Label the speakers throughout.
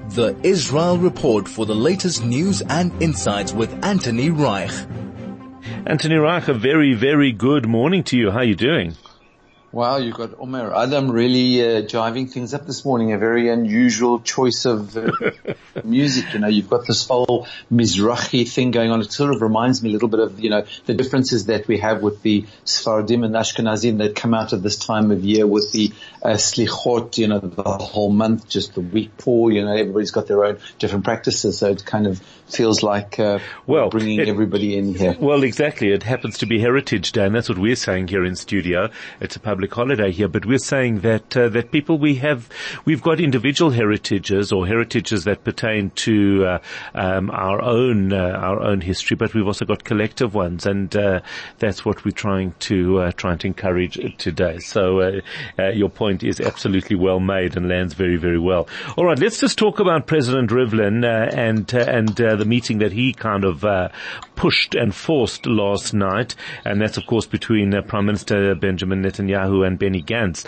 Speaker 1: The Israel Report for the latest news and insights with Anthony Reich.
Speaker 2: Anthony Reich, a very, very good morning to you. How are you doing?
Speaker 3: Wow, you got Omer Adam really jiving things up this morning. A very unusual choice of music. You know, you've got this whole Mizrahi thing going on. It sort of reminds me a little bit of, you know, the differences that we have with the Sfaradim and Ashkenazim that come out at this time of year with the Slichot, you know, the whole month, just the week before, you know, everybody's got their own different practices. So it kind of feels like bringing everybody in here.
Speaker 2: Well, exactly. It happens to be Heritage Day, and that's what we're saying here in studio. It's a public holiday here, but we're saying that that people we've got individual heritages or heritages that pertain to our own history, but we've also got collective ones, and that's what we're trying to encourage today. So your point is absolutely well made and lands very, very well. All right, let's just talk about President Rivlin and the meeting that he kind of pushed and forced last night, and that's of course between Prime Minister Benjamin Netanyahu and Benny Gantz.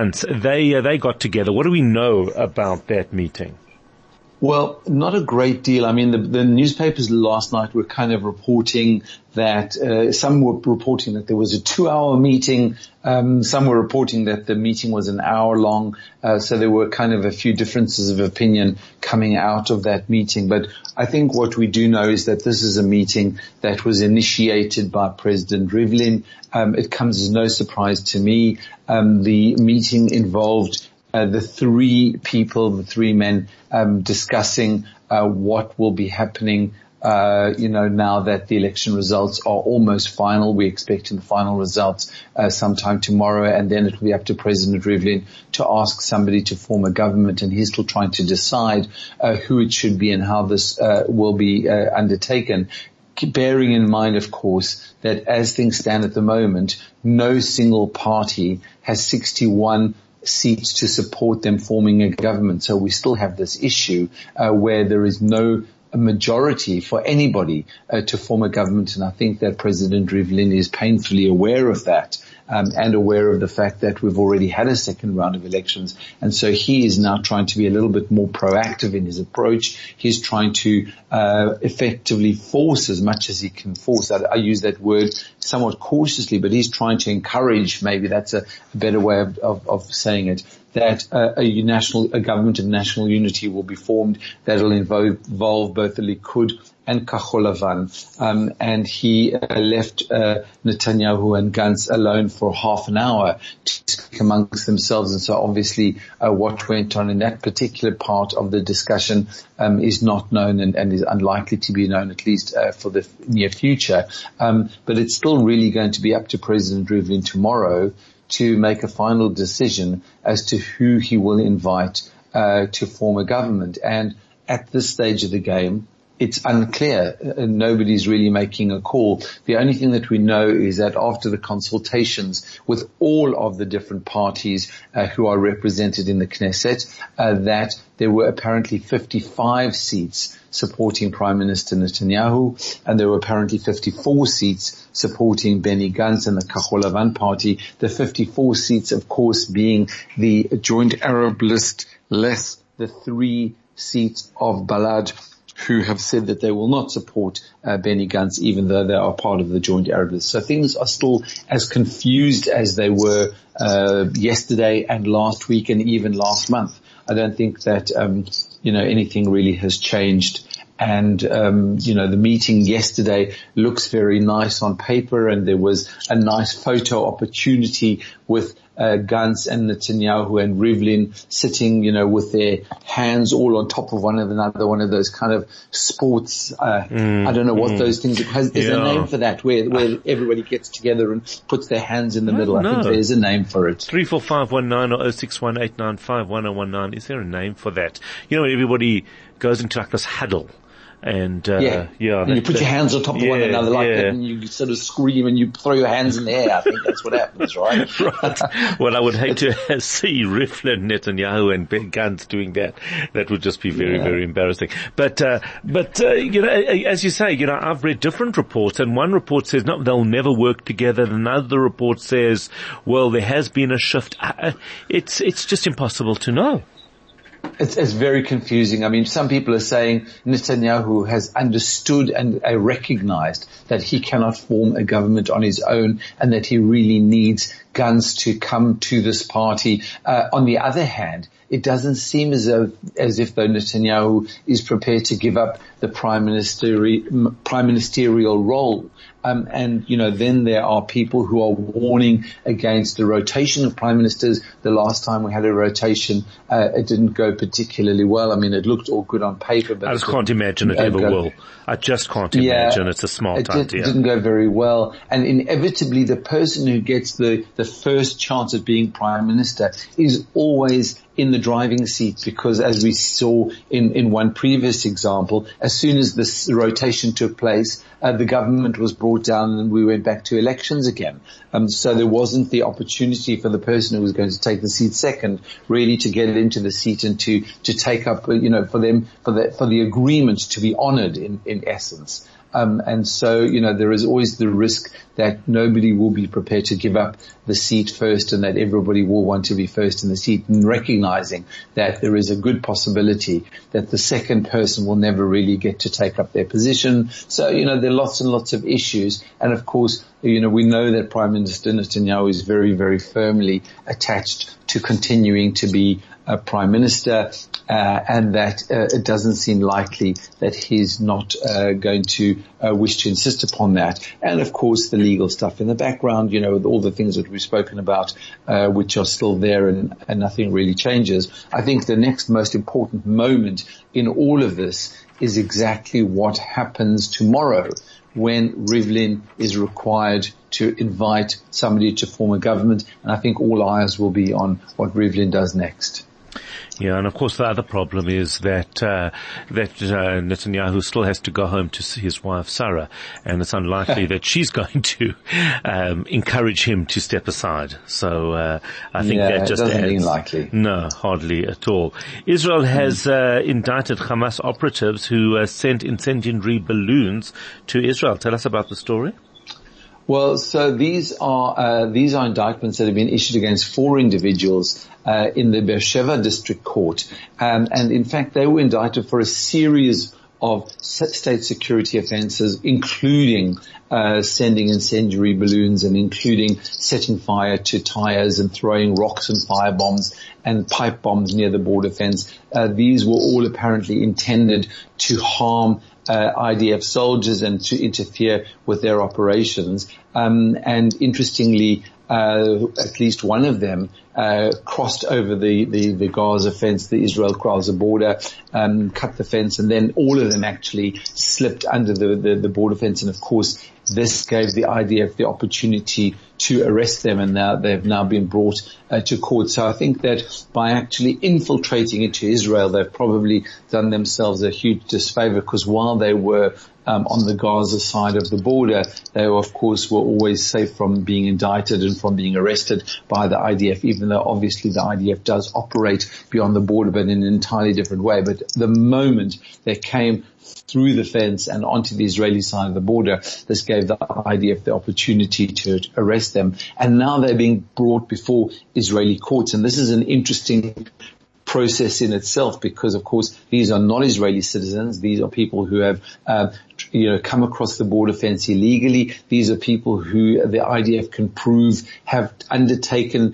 Speaker 2: They got together. What do we know about that meeting?
Speaker 3: Well, not a great deal. I mean, the newspapers last night were kind of reporting that, some were reporting that there was a 2-hour meeting. Some were reporting that the meeting was an hour long. So there were kind of a few differences of opinion coming out of that meeting. But I think what we do know is that this is a meeting that was initiated by President Rivlin. It comes as no surprise to me. The meeting involved the three men discussing what will be happening now that the election results are almost final. We're expecting the final results sometime tomorrow, and then it will be up to President Rivlin to ask somebody to form a government, and he's still trying to decide who it should be and how this will be undertaken. Bearing in mind, of course, that as things stand at the moment, no single party has 61 seats to support them forming a government. So we still have this issue where there is no majority for anybody to form a government, and I think that President Rivlin is painfully aware of that. And aware of the fact that we've already had a second round of elections. And so he is now trying to be a little bit more proactive in his approach. He's trying to effectively force as much as he can force. I use that word somewhat cautiously, but he's trying to encourage, maybe that's a better way of saying it, that a government of national unity will be formed that will involve both the Likud and Kachol Lavan. And he left Netanyahu and Gantz alone for half an hour to speak amongst themselves. And so obviously what went on in that particular part of the discussion is not known and is unlikely to be known, at least for the near future. But it's still really going to be up to President Rivlin tomorrow to make a final decision as to who he will invite to form a government. And at this stage of the game, it's unclear. Nobody's really making a call. The only thing that we know is that after the consultations with all of the different parties who are represented in the Knesset, that there were apparently 55 seats supporting Prime Minister Netanyahu, and there were apparently 54 seats supporting Benny Gantz and the Kachol Lavan party. The 54 seats, of course, being the Joint Arab List less the 3 seats of Balad, who have said that they will not support Benny Gantz, even though they are part of the Joint Arab List. So things are still as confused as they were yesterday and last week and even last month. I don't think that anything really has changed. And the meeting yesterday looks very nice on paper, and there was a nice photo opportunity with Gantz and Netanyahu and Rivlin sitting, with their hands all on top of one another, one of those kind of sports, I don't know what those things are. Is there a name for that, where everybody gets together and puts their hands in the middle? I think there's a name for it.
Speaker 2: 34519 or 0618951019. Is there a name for that? Everybody goes into like this huddle. And
Speaker 3: and you put your hands on top of one another like that, and you sort of scream and you throw your hands in the air. I think that's what happens, right?
Speaker 2: Right. Well, I would hate to see Rivlin, Netanyahu, and Ben Gantz doing that. That would just be very, very embarrassing. But as you say, I've read different reports, and one report says no, they'll never work together. Another report says, well, there has been a shift. It's just impossible to know.
Speaker 3: It's very confusing. I mean, some people are saying Netanyahu has understood and recognized that he cannot form a government on his own and that he really needs guns to come to this party. On the other hand, it doesn't seem as if though Netanyahu is prepared to give up the prime ministerial role. And then there are people who are warning against the rotation of prime ministers. The last time we had a rotation, it didn't go particularly well. I mean, it looked all good on paper, but
Speaker 2: I just can't imagine it ever will. I just can't imagine. It's a smart idea.
Speaker 3: It didn't go very well. And inevitably, the person who gets the first chance of being prime minister is always in the driving seat, because as we saw in one previous example, as soon as this rotation took place, the government was brought down and we went back to elections again. So there wasn't the opportunity for the person who was going to take the seat second really to get into the seat and to take up, for the agreement to be honored in essence. And so, there is always the risk that nobody will be prepared to give up the seat first and that everybody will want to be first in the seat, and recognizing that there is a good possibility that the second person will never really get to take up their position. So, there are lots and lots of issues. And of course, we know that Prime Minister Netanyahu is very, very firmly attached to continuing to be a prime minister, and that it doesn't seem likely that he's not going to wish to insist upon that. And of course, the legal stuff in the background, with all the things that we've spoken about, which are still there, and nothing really changes. I think the next most important moment in all of this is exactly what happens tomorrow, when Rivlin is required to invite somebody to form a government. And I think all eyes will be on what Rivlin does next.
Speaker 2: Yeah, and of course the other problem is that Netanyahu still has to go home to see his wife Sarah, and it's unlikely that she's going to encourage him to step aside. So I think that just
Speaker 3: doesn't seem likely.
Speaker 2: No, hardly at all. Israel has indicted Hamas operatives who sent incendiary balloons to Israel. Tell us about the story.
Speaker 3: Well, so these are indictments that have been issued against 4 individuals in the Beersheba District Court, and in fact they were indicted for a series of state security offences, including sending incendiary balloons and including setting fire to tyres and throwing rocks and fire bombs and pipe bombs near the border fence. These were all apparently intended to harm IDF soldiers and to interfere with their operations. And interestingly, at least one of them crossed over the Gaza fence, the Israel-Gaza border, cut the fence, and then all of them actually slipped under the border fence. And of course, this gave the IDF the opportunity to arrest them, and now they've now been brought to court. So I think that by actually infiltrating into Israel, they've probably done themselves a huge disfavor, because while they were on the Gaza side of the border, they of course were always safe from being indicted and from being arrested by the IDF, even though obviously the IDF does operate beyond the border, but in an entirely different way. But the moment they came through the fence and onto the Israeli side of the border, this gave the IDF the opportunity to arrest them. And now they're being brought before Israeli courts. And this is an interesting process in itself, because of course these are not Israeli citizens. These are people who have come across the border fence illegally. These are people who the IDF can prove have undertaken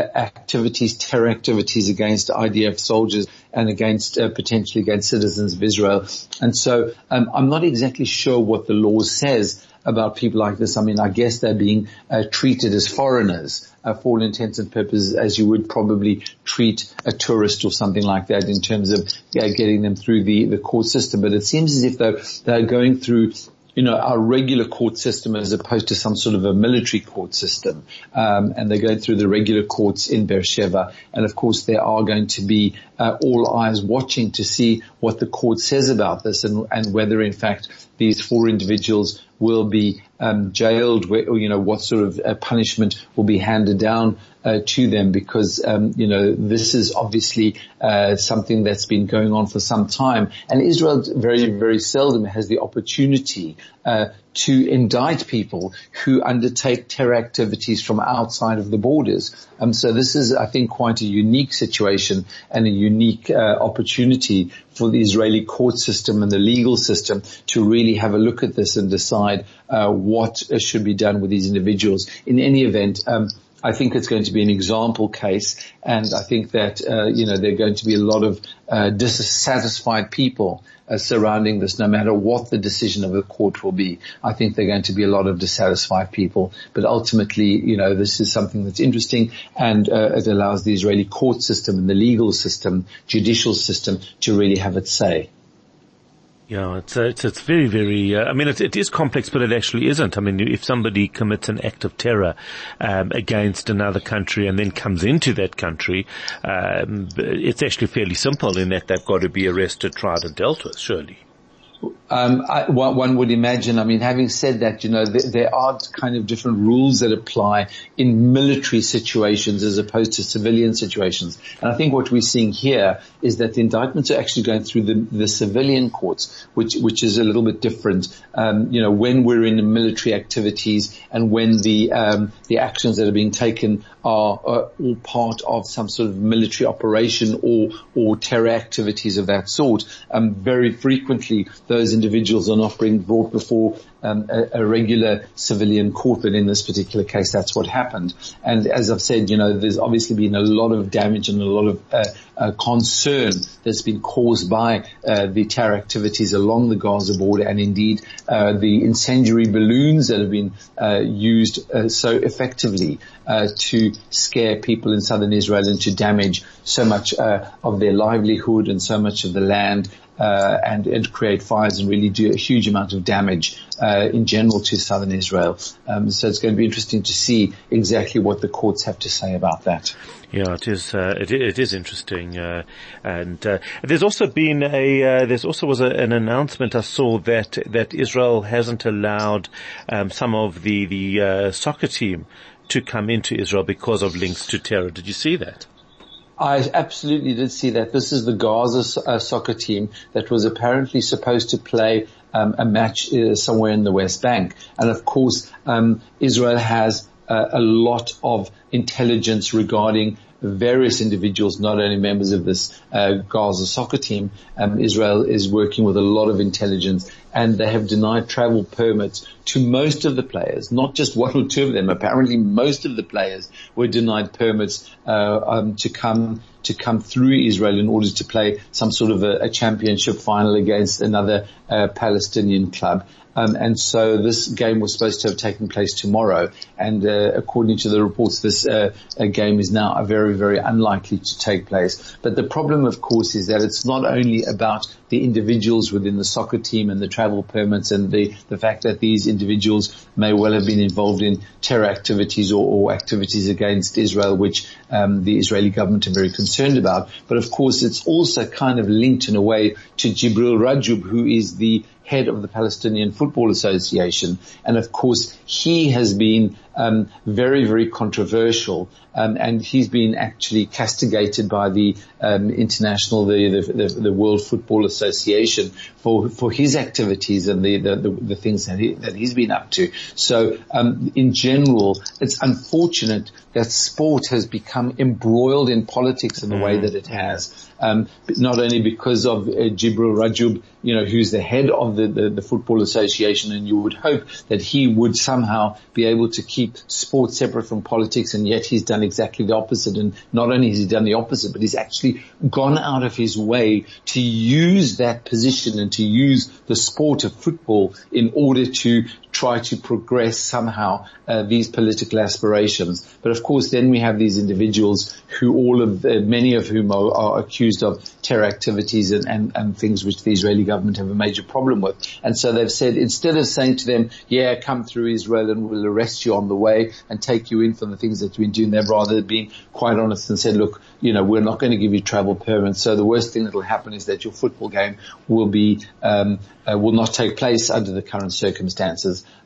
Speaker 3: terror activities against IDF soldiers and against potentially against citizens of Israel. And so I'm not exactly sure what the law says about people like this. I mean, I guess they're being treated as foreigners for all intents and purposes, as you would probably treat a tourist or something like that, in terms of getting them through the court system. But it seems as if they're going through our regular court system as opposed to some sort of a military court system. And they're going through the regular courts in Beersheba. And of course there are going to be all eyes watching to see what the court says about this, and whether in fact these 4 individuals will be jailed, what sort of punishment will be handed down to them, because this is obviously something that's been going on for some time, and Israel very, very seldom has the opportunity to indict people who undertake terror activities from outside of the borders. So this is, I think, quite a unique situation and a unique opportunity for the Israeli court system and the legal system to really have a look at this and decide what should be done with these individuals. In any event, I think it's going to be an example case, and I think that there are going to be a lot of dissatisfied people surrounding this, no matter what the decision of the court will be. I think there are going to be a lot of dissatisfied people, but ultimately, this is something that's interesting, and it allows the Israeli court system and the legal system, judicial system, to really have its say.
Speaker 2: Yeah, it's very, very, it is complex, but it actually isn't. I mean, if somebody commits an act of terror, against another country and then comes into that country, it's actually fairly simple in that they've got to be arrested, tried and dealt with, surely.
Speaker 3: One would imagine, having said that, there are kind of different rules that apply in military situations as opposed to civilian situations. And I think what we're seeing here is that the indictments are actually going through the civilian courts, which is a little bit different. When we're in military activities and when the actions that are being taken are all part of some sort of military operation or terror activities of that sort, very frequently those individuals are not being brought before a regular civilian court, but in this particular case, that's what happened. And as I've said, there's obviously been a lot of damage and a lot of concern that's been caused by the terror activities along the Gaza border, and indeed the incendiary balloons that have been used so effectively to scare people in southern Israel and to damage so much of their livelihood and so much of the land, and create fires and really do a huge amount of damage in general to southern Israel. So it's going to be interesting to see exactly what the courts have to say about that.
Speaker 2: Yeah, it is. It is interesting, and there's also been an announcement I saw that Israel hasn't allowed some of the soccer team to come into Israel because of links to terror. Did you see that?
Speaker 3: I absolutely did see that. This is the Gaza soccer team that was apparently supposed to play a match somewhere in the West Bank. And of course, Israel has a lot of intelligence regarding various individuals, not only members of this Gaza soccer team. Israel is working with a lot of intelligence, and they have denied travel permits to most of the players, not just one or two of them. Apparently most of the players were denied permits to come through Israel in order to play some sort of a championship final against another Palestinian club. And so this game was supposed to have taken place tomorrow, and according to the reports, this game is now very, very unlikely to take place. But the problem, of course, is that it's not only about the individuals within the soccer team and the travel permits and the fact that these individuals may well have been involved in terror activities or activities against Israel, which the Israeli government are very concerned about. But of course, it's also kind of linked in a way to Jibril Rajoub, who is the head of the Palestinian Football Association. And of course, he has been very, very controversial, and he's been actually castigated by the the World Football Association for his activities and the things that he's been up to. So in general, it's unfortunate that sport has become embroiled in politics in the way that it has. Not only because of Jibril Rajoub, who's the head of the Football Association, and you would hope that he would somehow be able to keep sport separate from politics, and yet he's done exactly the opposite. And not only has he done the opposite, but he's actually gone out of his way to use that position and to use the sport of football in order to try to progress somehow these political aspirations. But of course, then we have these individuals who many of whom are accused of terror activities and things which the Israeli government have a major problem with. And so they've said, instead of saying to them, yeah, come through Israel and we'll arrest you on the way and take you in for the things that you've been doing, they've rather been quite honest and said, look, we're not going to give you travel permits. So the worst thing that will happen is that your football game will not take place under the current circumstances.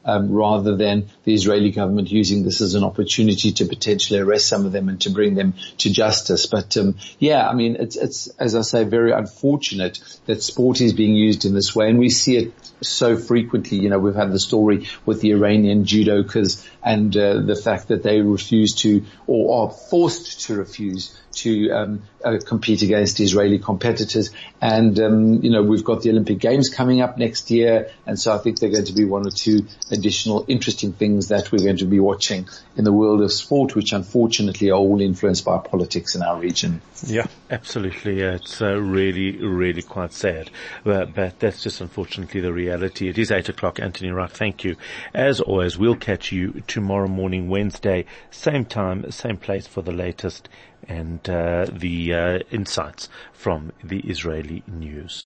Speaker 3: rather than the Israeli government using this as an opportunity to potentially arrest some of them and to bring them to justice. But yeah, I mean, it's as I say, very unfortunate that sport is being used in this way, and we see it so frequently. You know, we've had the story with the Iranian judokas and the fact that they refuse to, or are forced to refuse to compete against Israeli competitors. And you know, we've got the Olympic Games coming up next year, and so I think there are going to be one or two additional interesting things that we're going to be watching in the world of sport, which unfortunately are all influenced by politics in our region.
Speaker 2: Yeah, absolutely. It's really, really quite sad. But that's just unfortunately the reality. It is 8 o'clock. Anthony Reich, thank you. As always, we'll catch you tomorrow morning, Wednesday, same time, same place for the latest and the insights from the Israeli news.